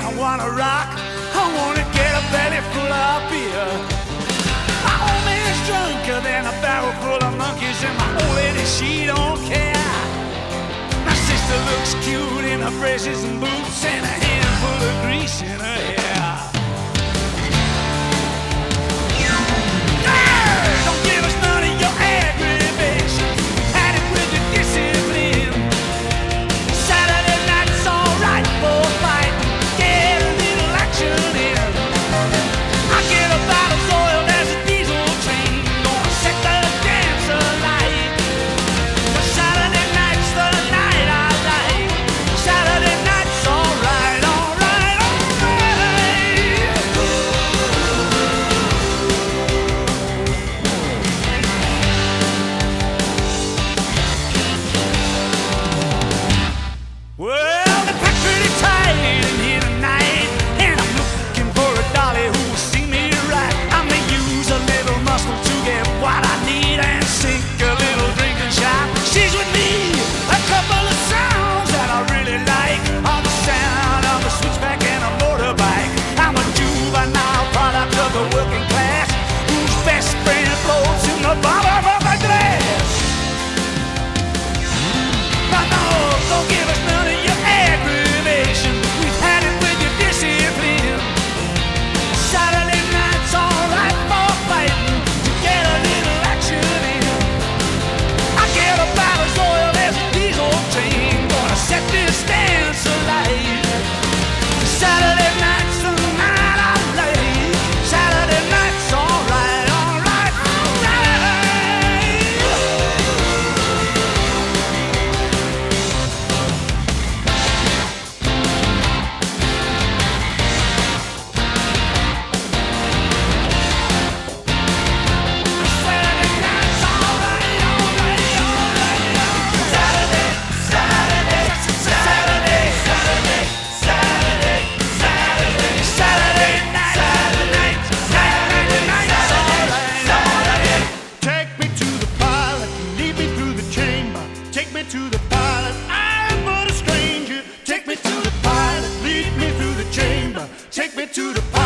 I wanna rock. I wanna get a belly full of beer. My old man's drunker than a barrel full of monkeys, and my old lady, she don't care. My sister looks cute in her braces and boots and a handful of grease in her hair. Don't give us none of your aggravation. Had it with the discipline. Saturday night's alright for fighting. Get a little action in. I get about as oiled as a diesel train. Gonna set the dance alight. Saturday night's the night I like. Saturday night's alright, alright, alright. Well, they pack pretty tight in here tonight, and I'm looking for a dolly who will see me right. I may use a little muscle to get what I need and sink a little drinking shot. She's with me. A couple of sounds that I really like are the sound of a switchback and a motorbike. I'm a juvenile product of the working class whose best friend floats in the bottom of a glass. No, don't give us none of your aggravation. We've had it with your discipline. Saturday night's alright for fighting to get a little action in. I get about as oiled as a diesel train. Gonna set this dance alight. Saturday night's the night I like. Saturday night's alright, alright, alright. Saturday night's alright, alright, alright. Saturday, Saturday, Saturday, Saturday, Saturday, Saturday, Saturday night, Saturday night's alright, alright. Take me to the pilot, lead me through the chamber. Take me to the pilot, I'm but a stranger. Take me to the pilot, lead me through the chamber. Take me to the pilot.